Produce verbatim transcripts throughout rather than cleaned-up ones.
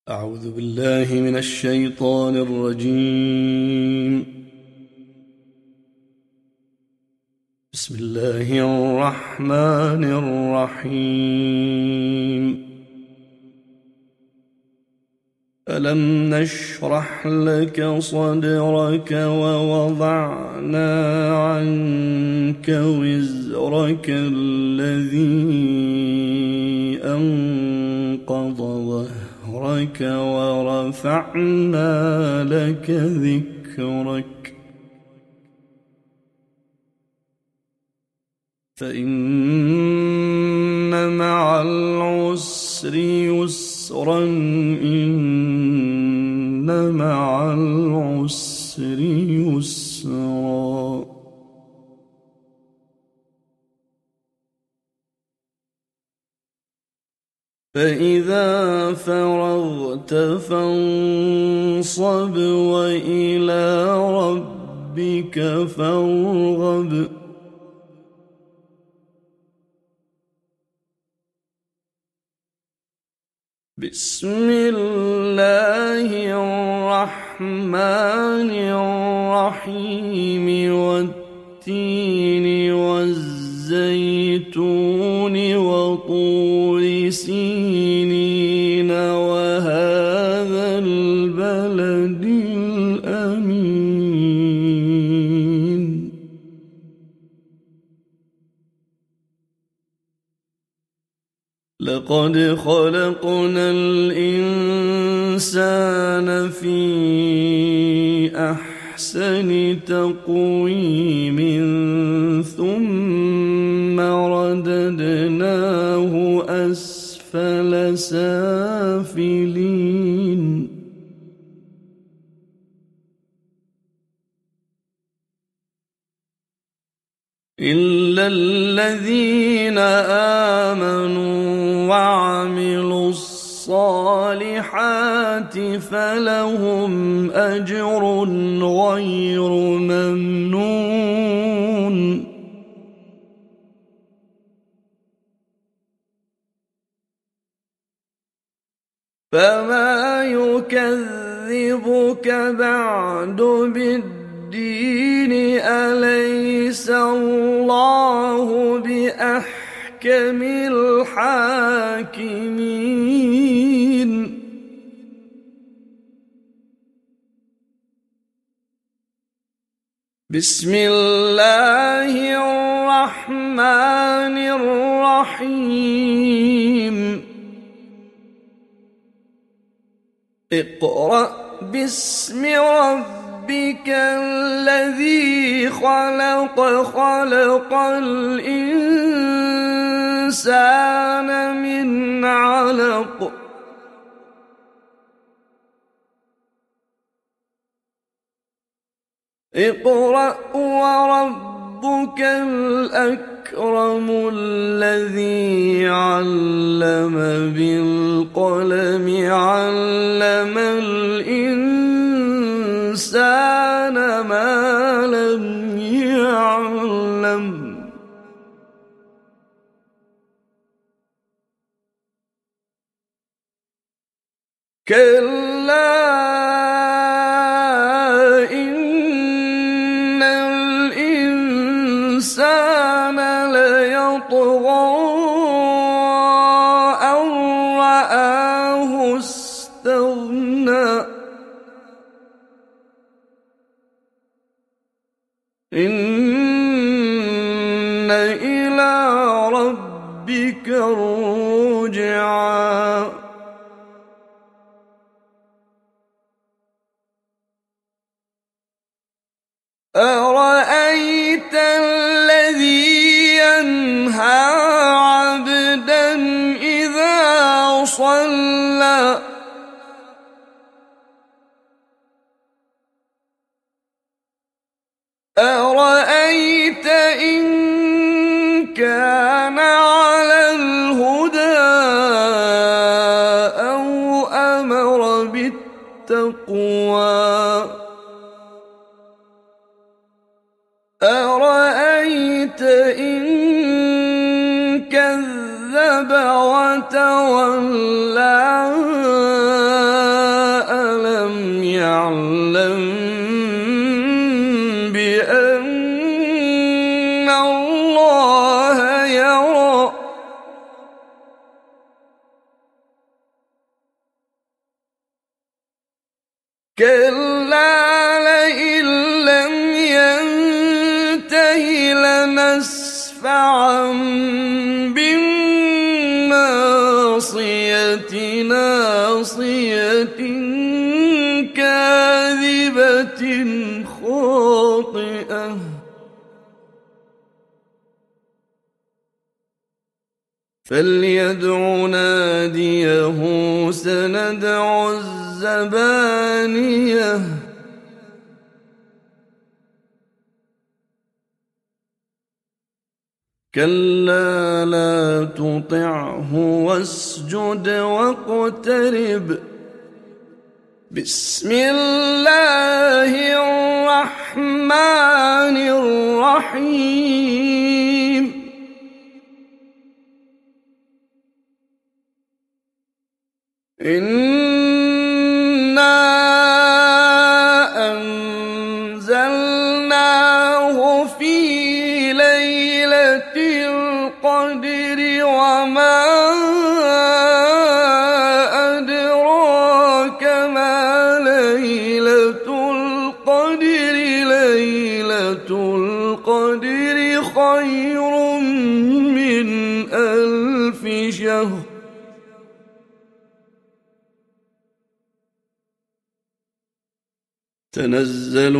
أعوذ بالله من الشيطان الرجيم. بسم الله الرحمن الرحيم. ألم نشرح لك صدرك ووضعنا عنك وزرك الذي أنقض ظهرك ورفعنا لك ذكرك فإن مع العسر يسرا إن مع العسر يسرا فإذا فرغت فانصب وإلى ربك فارغب بسم الله الرحمن الرحيم والتين والزيتون وطور سينين وهذا البلد الأمين لقد خلقنا الإنسان في أحسن تقويم ثم رددناه أسفل سافلين إلا الذين آمنوا وعملوا الصالحات فلهم أجر غير ممنون فما يكذبك بعد بالدين أليس الله بأحكم الحاكمين بسم الله الرحمن الرحيم اقرأ باسم ربك الذي خلق خلق الإنسان من علق اقرأ وربك الأكرم الذي علم بالقلم علم الإنسان ما لم يعلم كلا إن الإنسان ليطغى أن رآه استغنى إن إلى ربك الرجعى أرأيت الذي ينهى عبدا إذا صلى أرأيت إن كان على الهدى أو أمر بالتقوى أرأيت إن كذب وتولى كلا لئن لم ينته لنسفعا بالناصية ناصية كاذبة خاطئة فليدع ناديه سندع الزبانية كلا لا تطعه واسجد واقترب بسم الله الرحمن الرحيم إنا أنزلناه في ليلة القدر وما أدراك ما ليلة القدر ليلة القدر خير من ألف شهر تنزل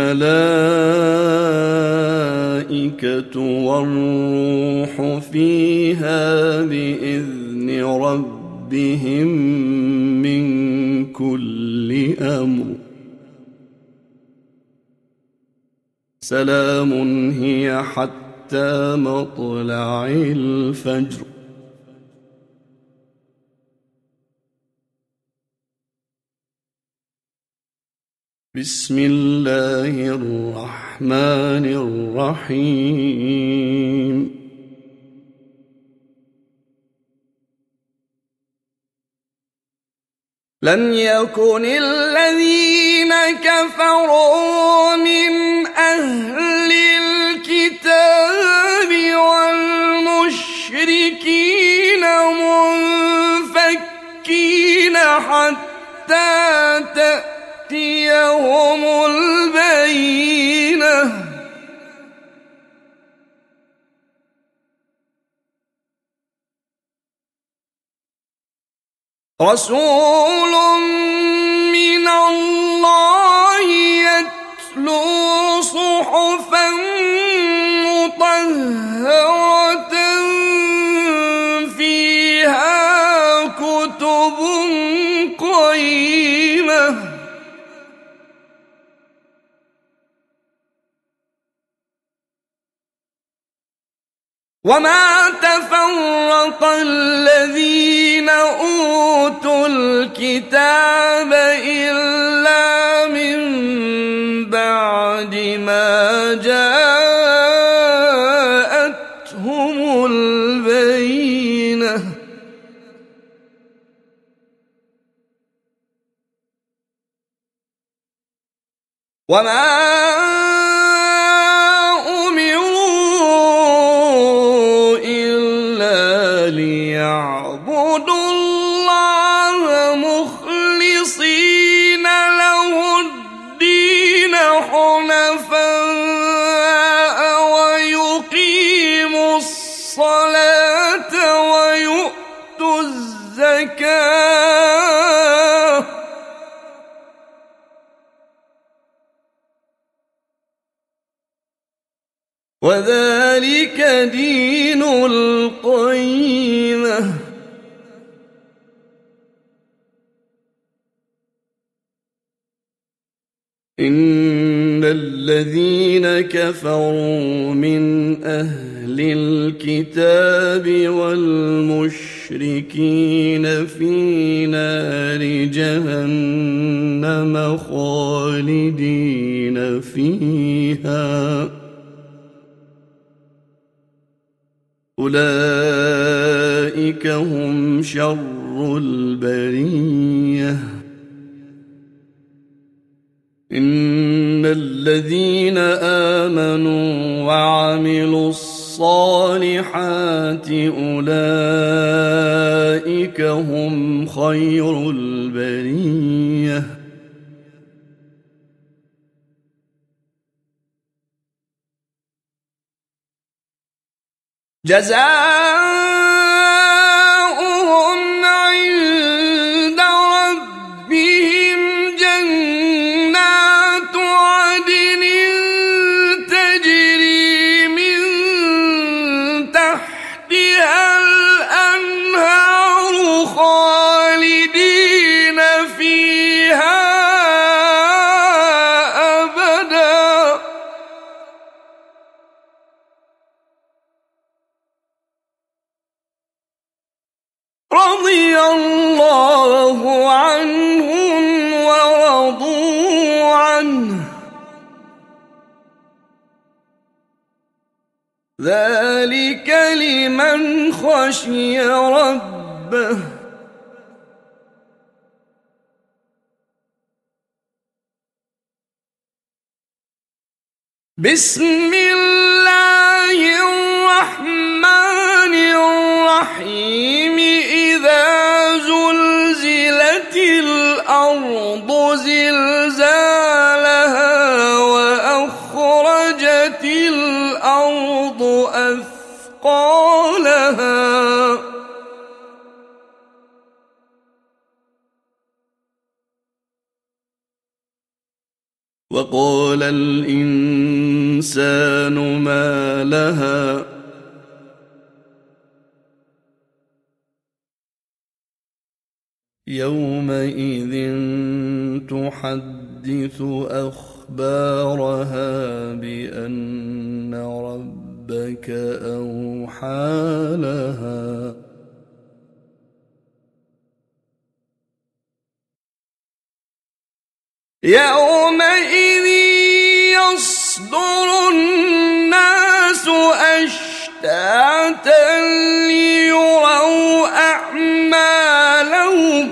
الملائكة والروح فيها بإذن ربهم من كل أمر سلام هي حتى مطلع الفجر بسم الله الرحمن الرحيم لم يكن الذين كفروا من أهل الكتاب والمشركين منفكين حتى تأتي تأتيهم البينة رسول من الله يتلو صحفا مطهرة فيها كتب قيمة وما تفرق الذين أوتوا الكتاب إلا من بعد ما جاءتهم البينة وما ليعبدوا الله مخلصين له الدين حنفاء ويقيموا الصلاة ويؤتوا الزكاة وذلك دين القيمة إن الذين كفروا من أهل الكتاب والمشركين في نار جهنم خالدين فيها أولئك هم شر البرية إن الذين آمنوا وعملوا الصالحات أولئك هم خير البرية جزاؤهم عند ربهم جنات عدن تجري من تحتها الأنهار خالدين فيها أبدا رضي الله عنهم ورضوا عنه ذلك لمن خشي ربه بسم الله الرحمن الرحيم إذا زلزلت الأرض زلزالها وأخرجت الأرض أثقالها وقال الإنسان ما لها يومئذ تحدث أخبارها بأن ربك أوحى لها يومئذ يصدر الناس أشتاتا ليروا أعمالهم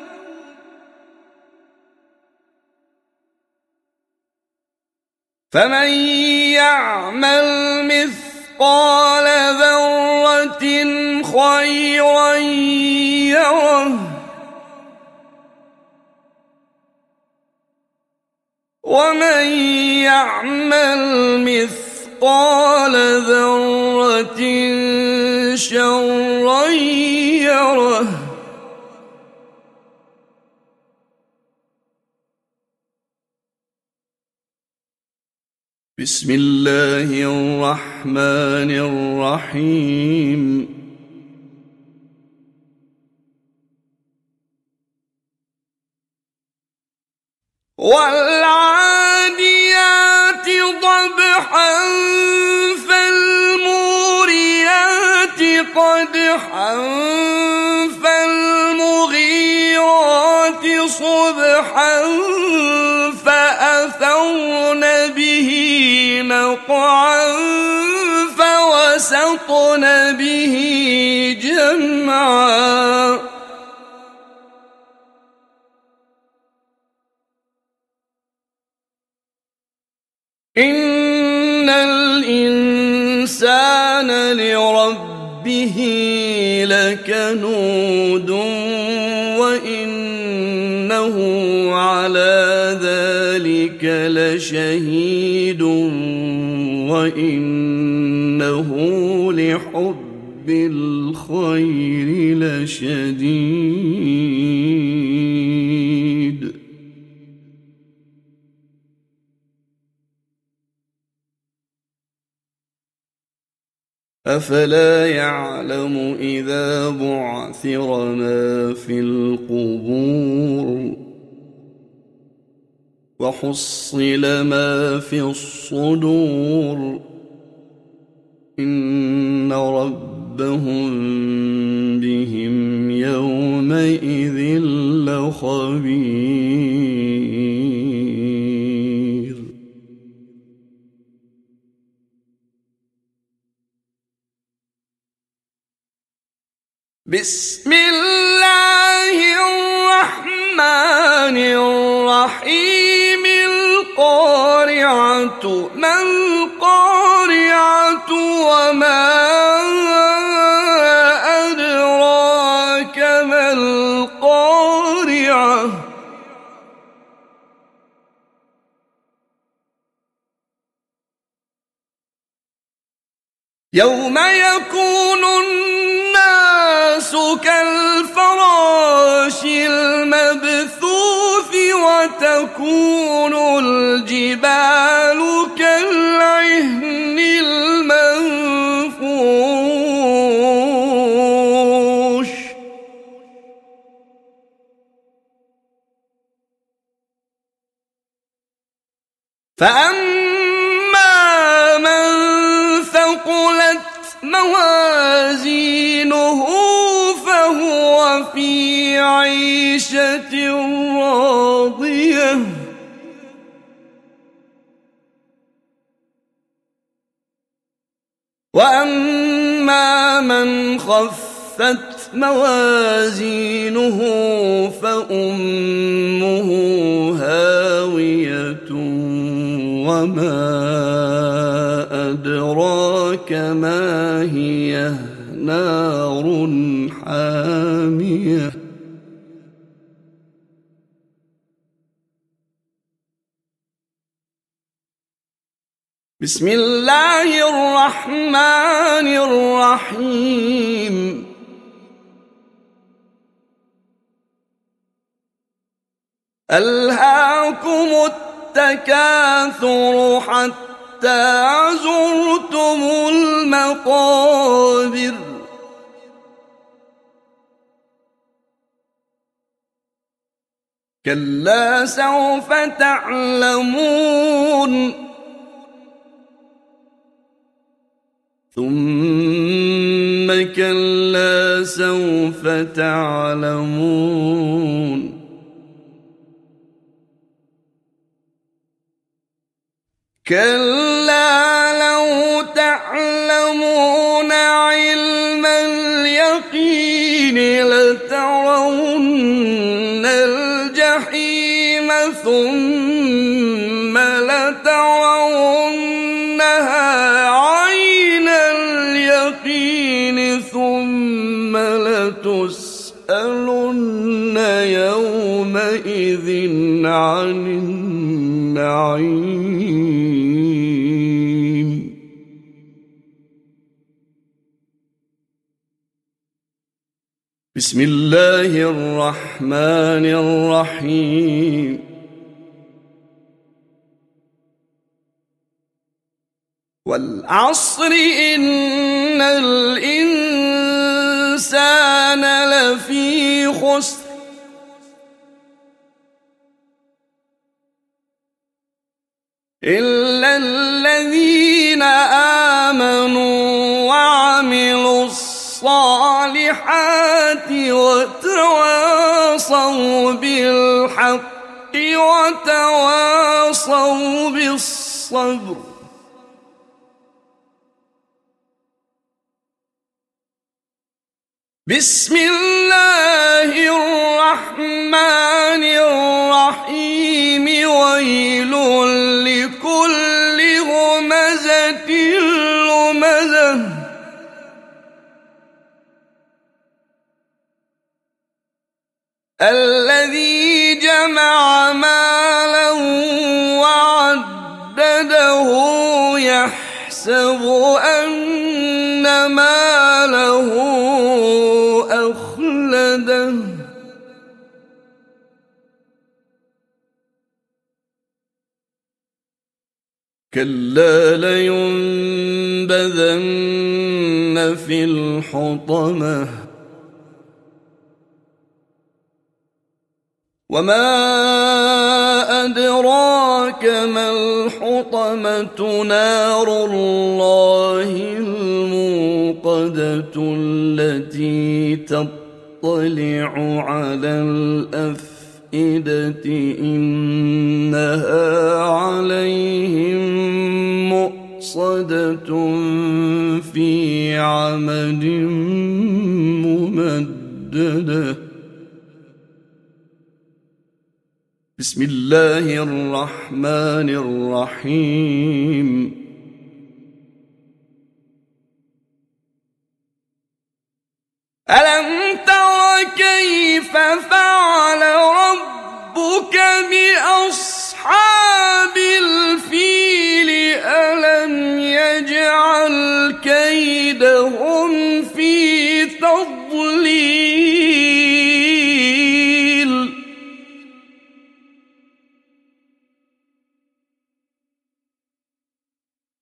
فمن يعمل مثقال ذرة خيرا يره ومن يعمل مثقال ذرة شرا يره بسم الله الرحمن الرحيم والعاديات ضبحا فالموريات قدحا فالمغيرات صبحا فأثرن به نقعا فوسطن به جمعا إن الإنسان لربه لكنود وإنه على ذلك لشهيد وإنه لحب الخير لشديد أفلا يعلم إذا بعثر ما في القبور وحصل ما في الصدور إن ربهم بهم يومئذ لخبير بسم الله الرحمن الرحيم القارعة ما القارعة وما أدراك ما القارعة يوم يكون الناس كالفراش المبثوث وتكون الجبال كالعهن المنفوش فأما من ثقلت موازينه فهو في عيشة راضية وأما من خفت موازينه فأمه هاوية وما أدراك ما هي نار حامية بسم الله الرحمن الرحيم ألهاكم التكاثر حتى زرتم المقابر كلا سوف تعلمون ثم كلا سوف تعلمون كلا لو تعلمون علم اليقين لترون الجحيم ثم لترونها عين اليقين ثم لتسألن يومئذ عن النعيم بسم الله الرحمن الرحيم والعصر إن الإنسان لفي خسر إلا الذين آمنوا وعملوا الصالحات وتواصوا بالحق وتواصوا بالصبر بسم الله الرحمن الرحيم ويل لكل همزة لمزة الذي جمع مالا وعدده يحسب أن ماله أخلده كلا لينبذن في الحطمة وما أدراك ما الحطمة نار الله الموقدة التي تطلع على الأفئدة إنها عليهم مؤصدة في عمد ممددة بسم الله الرحمن الرحيم ألم تر كيف فعل ربك بأصحاب الفيل ألم يجعل كيدهم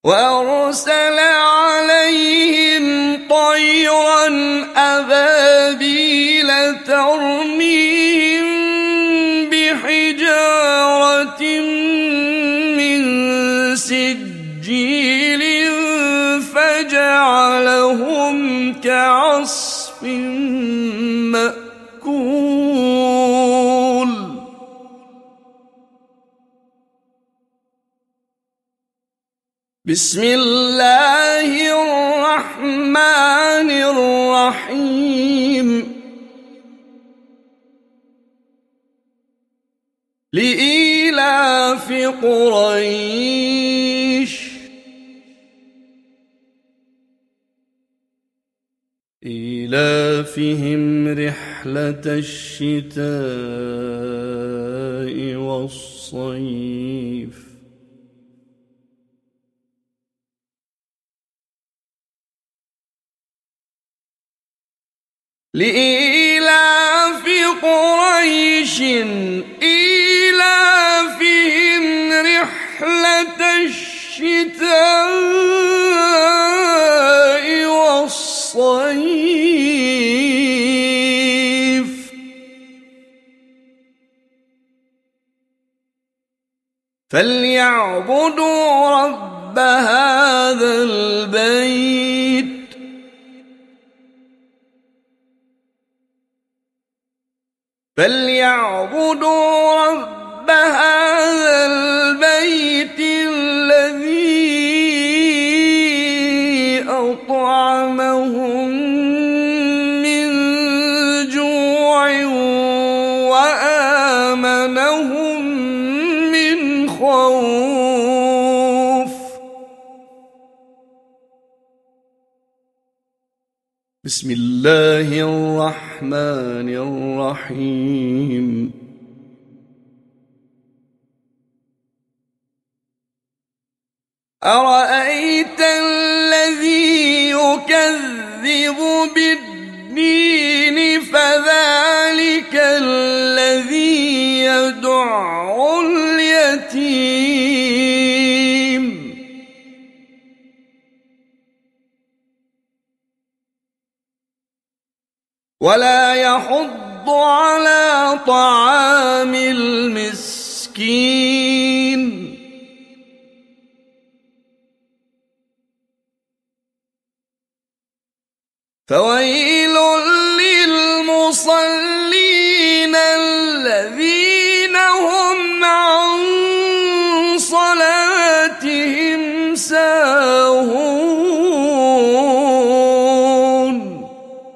وأرسل عليهم طيرا أبابيل ترميهم بحجارة من سجيل فجعلهم كعصف مأكول. بسم الله الرحمن الرحيم. لإيلاف قريش إيلافهم رحلة الشتاء والصيف لإيلاف قريش إيلافهم رحلة الشتاء والصيف فليعبدوا رب هذا البيت فليعبدوا رب هذا البيت الذي أطعمهم من جوع وآمنهم من خوف. بسم الله الرحمن الرحيم. أرأيت الذي يكذب بالدين فذلك الذي يدع اليتيم ولا يحض على طعام المسكين فويل للمصلين الذين هم عن صلاتهم ساهون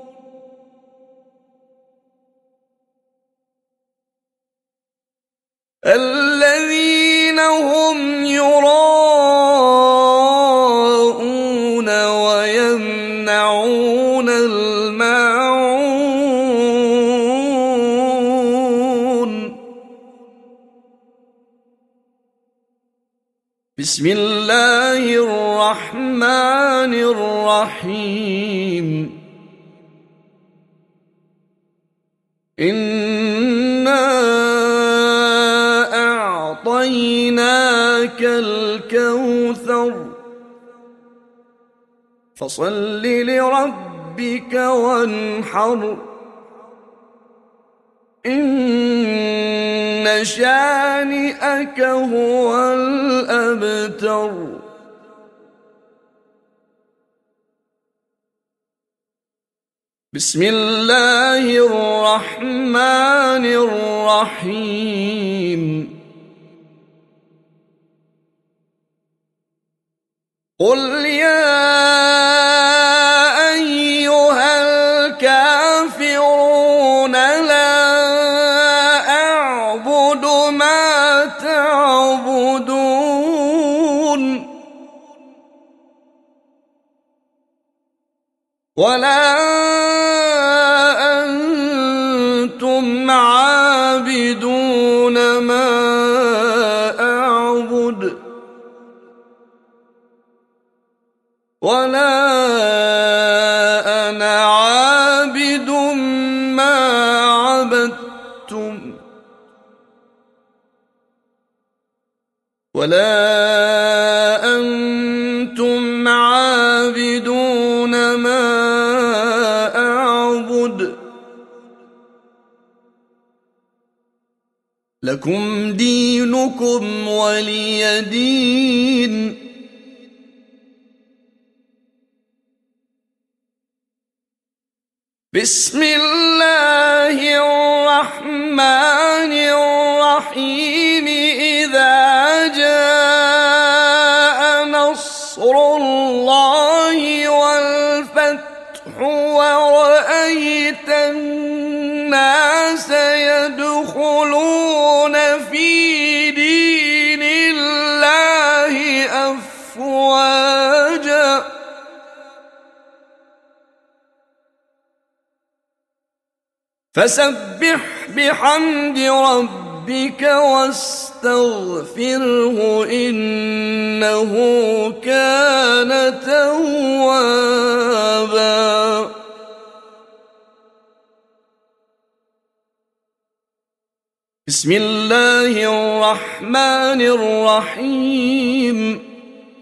الذين هم يراءون ويمنعون الماعون. بسم الله الرحمن الرحيم. إنا أعطيناك الكوثر فصل لربك وانحر إن شانئك هو الأبتر. بسم الله الرحمن الرحيم. قل يا أيها الكافرون لا أعبد ما تعبدون ولا أنتم عابدون ما أعبد ولا أنا عابد ما عبدتم ولا أنتم لكم دينكم ولي دين. بسم الله الرحمن الرحيم. إذا جاء نصر الله والفتح ورأيت الناس يدخلون في دين الله أفواجا فسبح بحمد ربك واستغفره إنه كان توابا. بسم الله الرحمن الرحيم.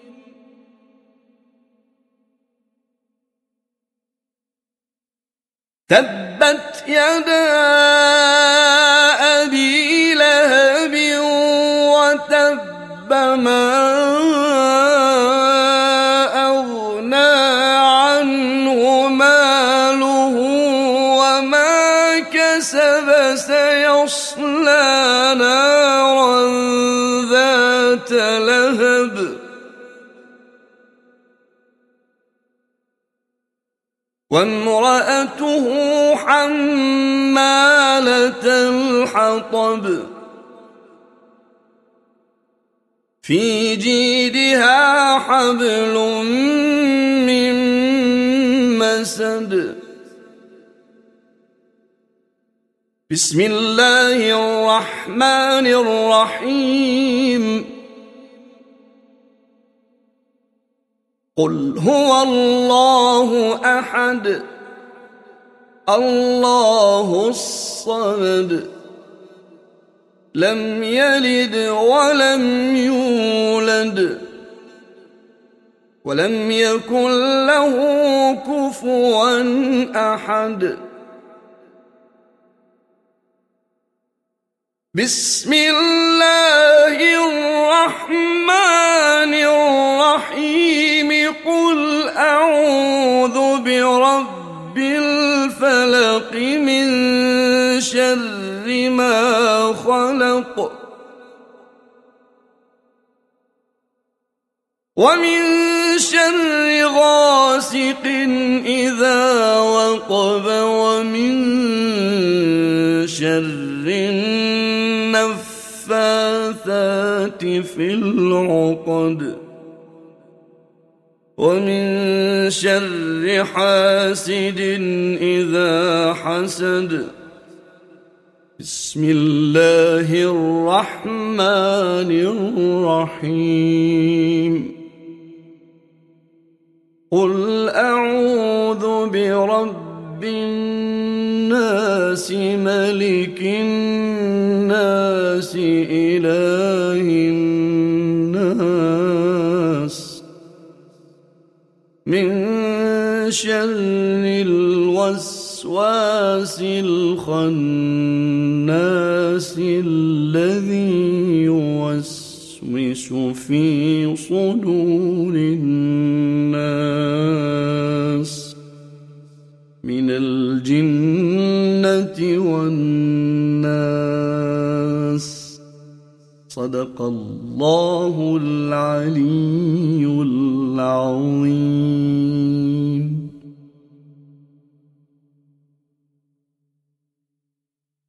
تبت يدا أبي لهب وتب ما أغنى عنه ماله وما كسب سيصلى نارا ذات لهب وامرأته حمالة الحطب في جيدها حبل من مسد. بسم الله الرحمن الرحيم. قل هو الله أحد الله الصمد لم يلد ولم يولد ولم يكن له كفوا أحد. بسم الله الرحمن الرحيم. قل أعوذ برب الفلق من شر ما خلق ومن شر غاسق إذا وقب ومن شر النفاثات في العقد ومن شر حاسد إذا حسد. بسم الله الرحمن الرحيم. قل أعوذ برب الناس ملك الناس إله الناس من شر الوسواس الخناس الذي يوسوس في صدور الناس من الجنة والناس. صدق الله العلي العظيم.